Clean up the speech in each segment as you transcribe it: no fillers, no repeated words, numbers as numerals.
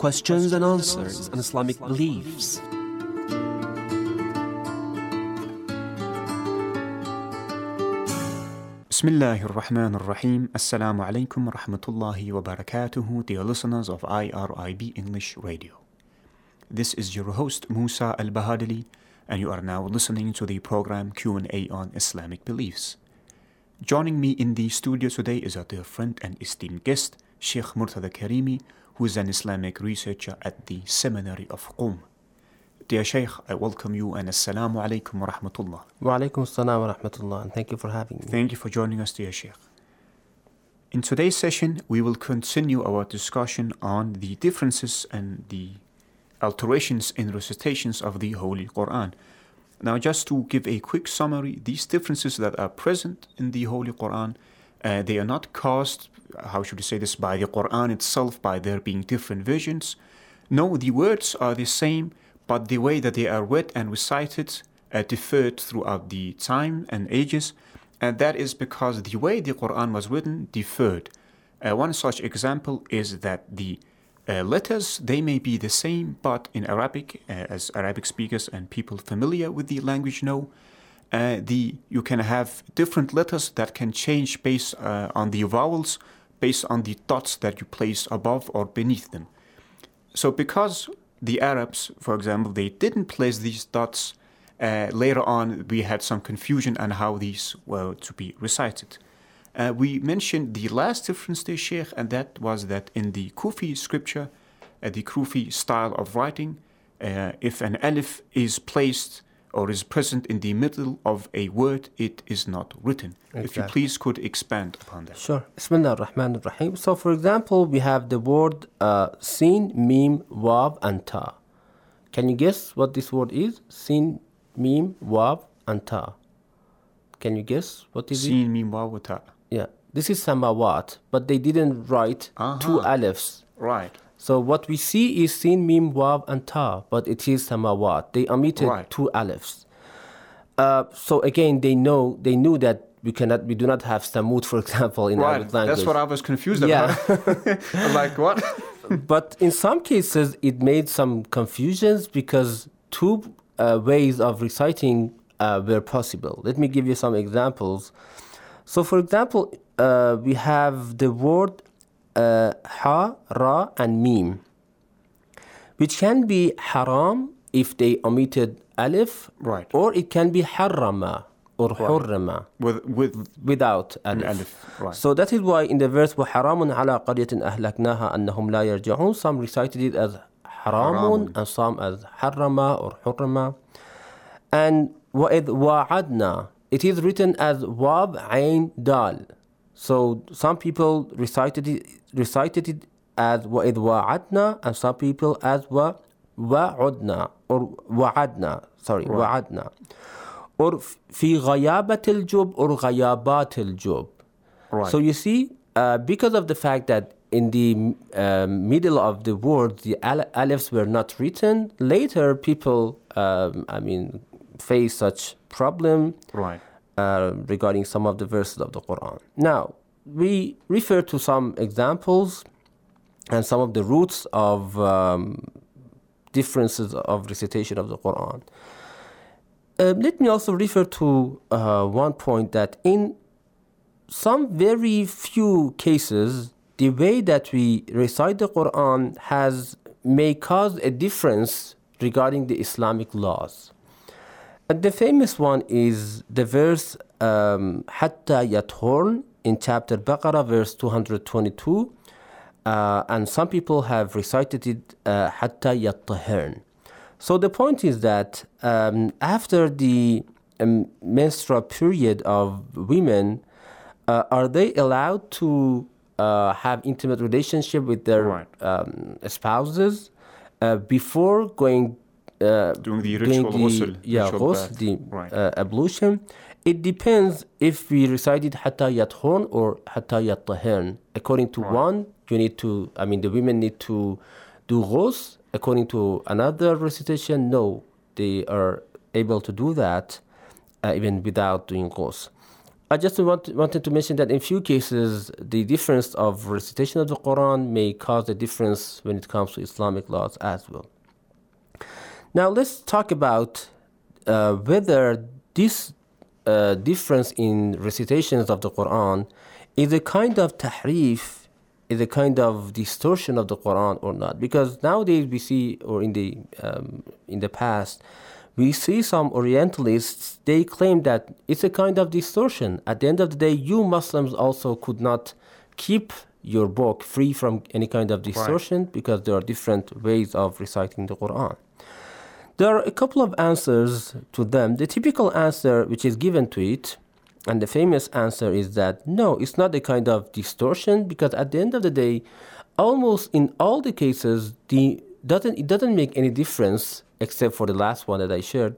questions and answers on Islamic beliefs. Bismillahir Rahmanir Rahim. Assalamu alaikum wa rahmatullahi wa barakatuhu, dear listeners of IRIB English Radio. This is your host Musa Al-Bahadili, and you are now listening to the program Q&A on Islamic beliefs. Joining me in the studio today is our dear friend and esteemed guest, Sheikh Murtada Karimi, who is an Islamic researcher at the Seminary of Qom. Dear Sheikh, I welcome you and Assalamu alaikum wa rahmatullah. Wa alaikum assalam wa rahmatullah, and thank you for having me. Thank you for joining us, dear Sheikh. In today's session, we will continue our discussion on the differences and the alterations in recitations of the Holy Quran. Now, just to give a quick summary, these differences that are present in the Holy Quran, they are not caused, how should we say this, by the Quran itself, by there being different versions. No, the words are the same, but the way that they are read and recited differed throughout the time and ages, and that is because the way the Quran was written differed. One such example is that the letters, they may be the same, but in Arabic, as Arabic speakers and people familiar with the language know, you can have different letters that can change based on the vowels, based on the dots that you place above or beneath them. So because the Arabs, for example, they didn't place these dots, later on we had some confusion on how these were to be recited. We mentioned the last difference there, Sheikh, and that was that in the Kufi scripture, the Kufi style of writing, if an alif is placed or is present in the middle of a word, it is not written. Exactly. If you please could expand upon that. Sure. Bismillah ar-Rahman ar-Rahim. So, for example, we have the word sin, mim, wav, and ta. Can you guess what this word is? Sin, mim, wav, and ta. Can you guess what is it? Sin, mim, wav, ta. Yeah, this is samawat, but they didn't write two alifs. Right. So what we see is sin, mim, wav, and ta, but it is samawat. They omitted two alifs. So again, they knew that we do not have samut, for example, in Arabic language. That's what I was confused about. I'm like, what? But in some cases, it made some confusions because two ways of reciting were possible. Let me give you some examples. So, for example, we have the word ha, ra, and mim, which can be haram if they omitted alif, right, or it can be harrama or hurrama without alif. Right. So that is why in the verse وَحَرَامٌ عَلَىٰ قَرْيَةٍ أَهْلَكْنَاهَا أَنَّهُمْ لَا يَرْجِعُونَ, some recited it as haramun and some as harrama or hurrama. And وَإِذْ وَعَدْنَا, it is written as wab, ain, dal. So some people recited it as وَإِذْ وَعَدْنَا, and some people as وَعُدْنَا or وَعَدْنَا. Sorry, وَعَدْنَا. Or فِي غَيَابَةِ الْجُبْ or غَيَابَاتِ الْجُبْ. Right. So you see, because of the fact that in the middle of the word the alifs were not written, later people, face such problem regarding some of the verses of the Quran. Now, we refer to some examples and some of the roots of differences of recitation of the Quran. Let me also refer to one point that in some very few cases, the way that we recite the Quran may cause a difference regarding the Islamic laws. And the famous one is the verse حَتَّى يَطْهُرْنَ in chapter Baqarah, verse 222. And some people have recited it حَتَّى يَطْهِرْنَ. So the point is that after the menstrual period of women, are they allowed to have intimate relationship with their spouses before doing the ritual ghusl, ablution? It depends if we recited حَتَّى يَطْهُرْنَ or حَتَّى يَطْهِرْنَ. According to one, the women need to do ghusl. According to another recitation, no, they are able to do that even without doing ghusl. I just wanted to mention that in few cases, the difference of recitation of the Quran may cause a difference when it comes to Islamic laws as well. Now let's talk about whether this difference in recitations of the Quran is a kind of tahrif, is a kind of distortion of the Quran or not. Because nowadays we see, or in the past, we see some Orientalists, they claim that it's a kind of distortion. At the end of the day, you Muslims also could not keep your book free from any kind of distortion because there are different ways of reciting the Quran. There are a couple of answers to them. The typical answer which is given to it, and the famous answer, is that no, it's not a kind of distortion, because at the end of the day, almost in all the cases, it doesn't make any difference except for the last one that I shared.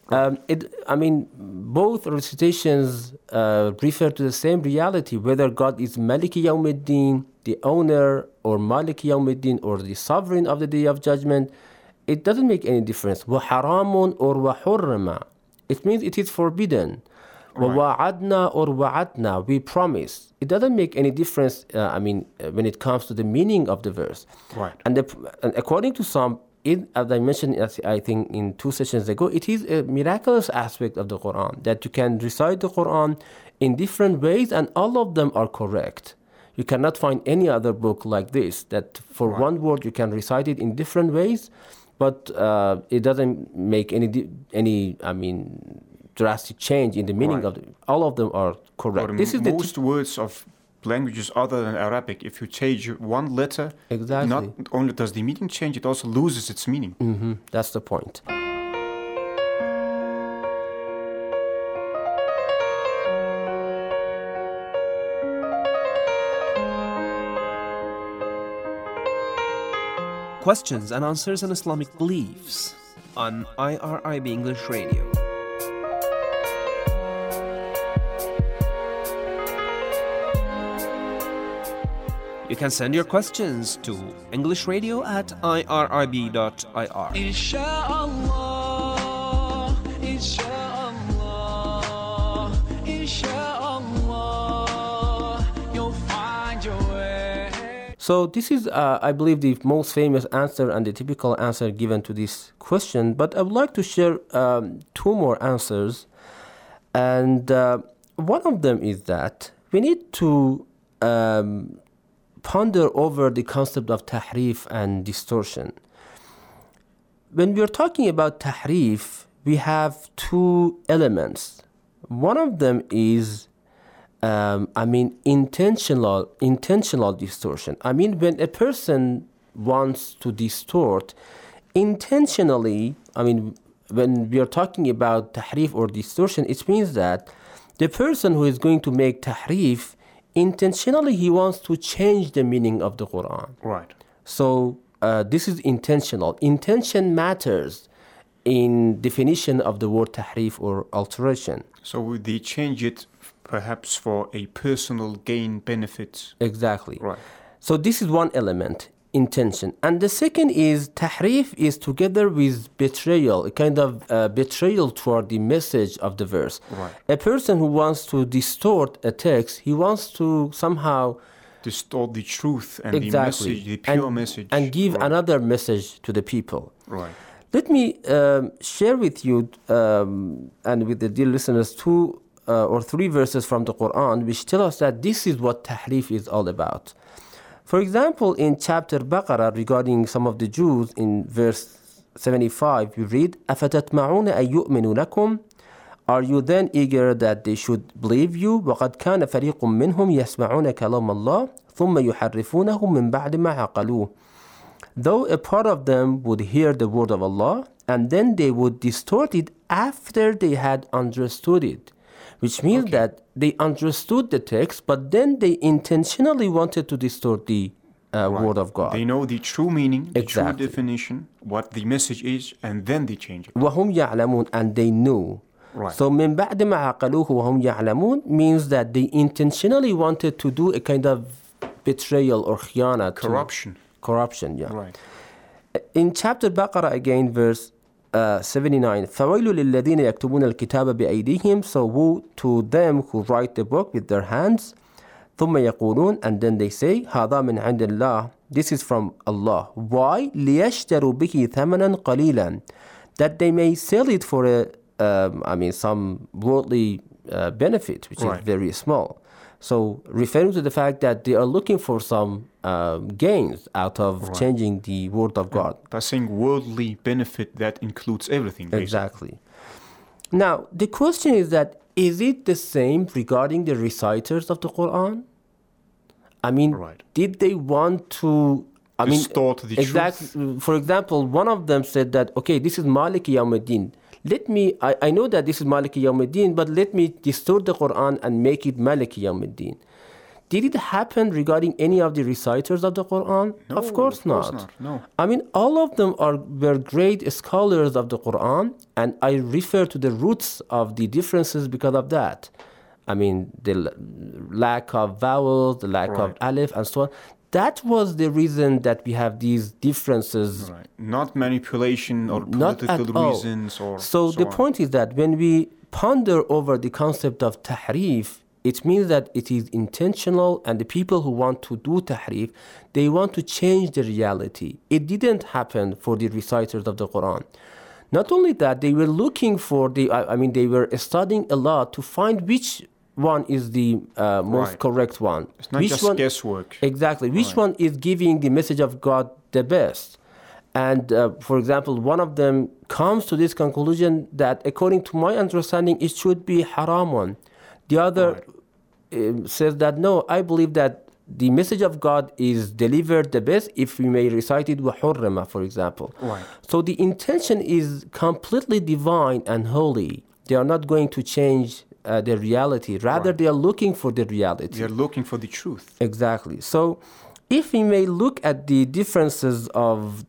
Both recitations refer to the same reality, whether God is Maliki Yawmiddin, the owner, or Maliki Yawmiddin, or the sovereign of the Day of Judgment. It doesn't make any difference. وَحَرَامٌ or وَحُرِّمَ. It means it is forbidden. وَوَعَدْنَا or وَعَدْنَا, we promise. It doesn't make any difference, when it comes to the meaning of the verse. Right. And according to some, as I mentioned, I think in 2 sessions ago, it is a miraculous aspect of the Quran, that you can recite the Quran in different ways and all of them are correct. You cannot find any other book like this, that for one word you can recite it in different ways, but it doesn't make any drastic change in the meaning of all of them are correct. This is most words of languages other than Arabic, if you change one letter, exactly, not only does the meaning change, it also loses its meaning. Mm-hmm. That's the point. Questions and answers on Islamic beliefs on IRIB English Radio. You can send your questions to englishradio@irib.ir. Inshallah, inshallah, inshallah, you'll find your way. So this is, I believe, the most famous answer and the typical answer given to this question. But I would like to share 2 more answers. And one of them is that we need to ponder over the concept of tahrif and distortion. When we are talking about tahrif, we have 2 elements. One of them is intentional distortion. When a person wants to distort intentionally, when we are talking about tahrif or distortion, it means that the person who is going to make tahrif, intentionally he wants to change the meaning of the Quran. Right. So this is intentional. Intention matters in definition of the word tahrif or alteration. So would they change it perhaps for a personal gain benefit? Exactly. Right. So this is one element, intention. And the second is tahrif is together with betrayal, a kind of betrayal toward the message of the verse. Right. A person who wants to distort a text, he wants to somehow distort the truth and exactly, the message, the pure message. And give another message to the people. Right. Let me share with you and with the dear listeners 2 or 3 verses from the Quran which tell us that this is what tahrif is all about. For example, in chapter Baqarah, regarding some of the Jews, in verse 75, you read, أَفَتَتْمَعُونَ أَن يُؤْمِنُوا لَكُمْ? Are you then eager that they should believe you? وَقَدْ كَانَ فَرِيقٌ مِّنْهُمْ يَسْمَعُونَ كَلَامَ اللَّهِ ثُمَّ يُحَرِّفُونَهُ مِنْ بَعْدِ مَا عَقَلُوهُ. Though a part of them would hear the word of Allah, and then they would distort it after they had understood it. Which means that they understood the text, but then they intentionally wanted to distort the word of God. They know the true meaning, the exactly, true definition, what the message is, and then they change it. وَهُمْ يَعْلَمُونَ, and they knew. Right. So مِنْ بَعْدِ مَا عَقَلُوهُ وَهُمْ يَعْلَمُونَ means that they intentionally wanted to do a kind of betrayal or khiyana. Corruption. Corruption, yeah. Right. In chapter Baqarah again, verse 79. فَوَيْلُ لِلَّذِينَ يَكْتُبُونَ الْكِتَابَ بِأَيْدِيهِمْ. So woe to them who write the book with their hands. ثُمَّ يَقُولُونَ, and then they say, هَذَا مِنْ عِنْدِ اللَّهِ, this is from Allah. Why? لِيَشْتَرُوا بِهِ ثَمَنًا قَلِيلًا, that they may sell it for some worldly benefit, which is very small. So referring to the fact that they are looking for some gains out of changing the word of God. By saying worldly benefit, that includes everything, basically. Exactly. Now, the question is that, is it the same regarding the reciters of the Quran? I mean, did they want to... distort the truth? For example, one of them said that, okay, this is Maliki Yawmuddin. I know that this is Maliki Yawmuddin, but let me distort the Quran and make it Maliki Yawmuddin. Did it happen regarding any of the reciters of the Quran? No, of course not. No. I mean, all of them were great scholars of the Quran, and I refer to the roots of the differences because of that. I mean, the lack of vowels, the lack of alif, and so on. That was the reason that we have these differences. Right. Not manipulation or political reasons. So the point is that when we ponder over the concept of tahrif, it means that it is intentional, and the people who want to do tahrif, they want to change the reality. It didn't happen for the reciters of the Quran. Not only that, they were looking for they were studying a lot to find which one is the most correct one. It's not just guesswork. Exactly. Which one is giving the message of God the best? And for example, one of them comes to this conclusion that according to my understanding, it should be haram one. The other says that, no, I believe that the message of God is delivered the best if we may recite it وَحُرِّمَ, for example. So the intention is completely divine and holy. They are not going to change the reality. Rather, they are looking for the reality. They are looking for the truth. Exactly. So if we may look at the differences of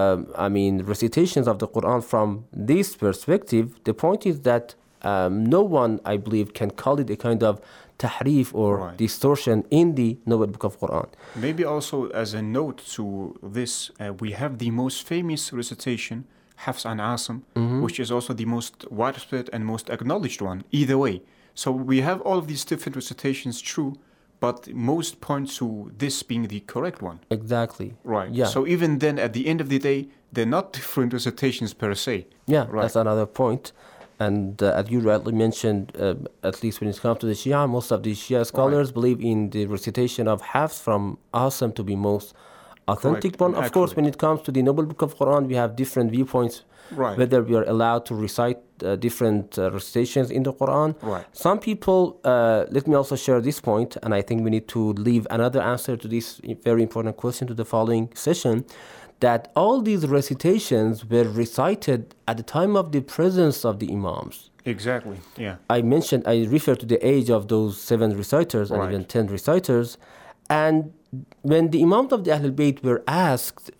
recitations of the Quran from this perspective, the point is that no one, I believe, can call it a kind of tahrif or distortion in the Noble Book of Quran. Maybe also as a note to this, we have the most famous recitation, Hafs and Asim, which is also the most widespread and most acknowledged one, either way. So we have all of these different recitations true, but most point to this being the correct one. Exactly. Right. Yeah. So even then, at the end of the day, they're not different recitations per se. Yeah, that's another point. And as you rightly mentioned, at least when it comes to the Shia, most of the Shia scholars believe in the recitation of Hafs from Asim to be most authentic one. Of course, when it comes to the Noble Book of Quran, we have different viewpoints, whether we are allowed to recite different recitations in the Quran. Some people, let me also share this point, and I think we need to leave another answer to this very important question to the following session, that all these recitations were recited at the time of the presence of the Imams. Exactly, yeah. I refer to the age of those 7 reciters and even 10 reciters. And when the Imams of the Ahlul Bayt were asked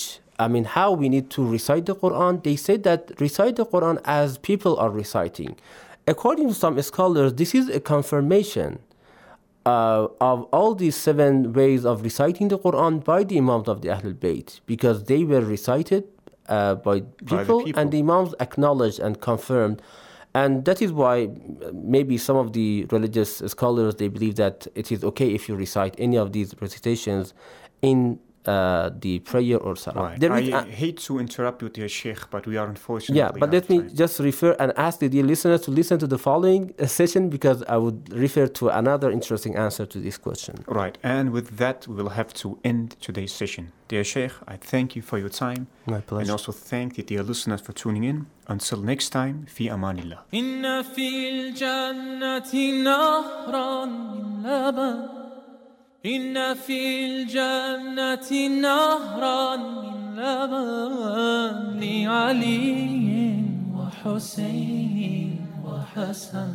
how we need to recite the Quran, they said that recite the Quran as people are reciting. According to some scholars, this is a confirmation of all these 7 ways of reciting the Quran by the Imams of the Ahlul Bayt, because they were recited by people, and the Imams acknowledged and confirmed. And that is why maybe some of the religious scholars, they believe that it is okay if you recite any of these recitations in the prayer or salah. I hate to interrupt you, dear Sheikh, but we are unfortunately but let me just refer and ask the dear listeners to listen to the following session, because I would refer to another interesting answer to this question. Right, and with that, we will have to end today's session. Dear Sheikh, I thank you for your time. My pleasure. And also thank the dear listeners for tuning in. Until next time, fi amanillah. إن في الجنة نهرا من لبن إن في الجنة نهرا من لبن لعلي وحسين وحسن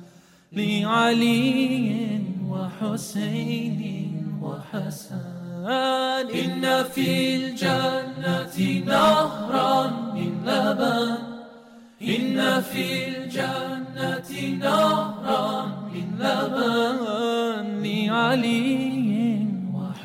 لعلي وحسين وحسن إن في الجنة نهرا من لبن إن في الجنة نهرا من لبن لعلي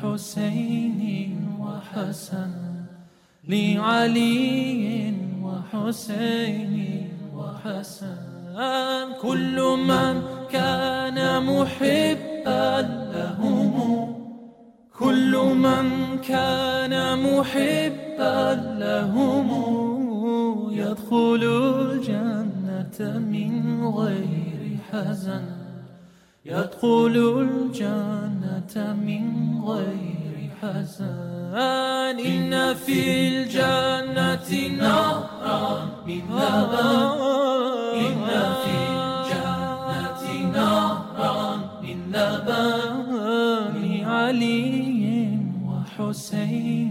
وحسين وحسن لعلي وحسين حسين وحسن كل من كان محبا لهم كل من كان محبا لهم يدخل الجنة من غير حزن يدخل الجنة من غير حزن إن في الجنة نهرا من لبن إن في الجنة نهرا من لبن علي وحسين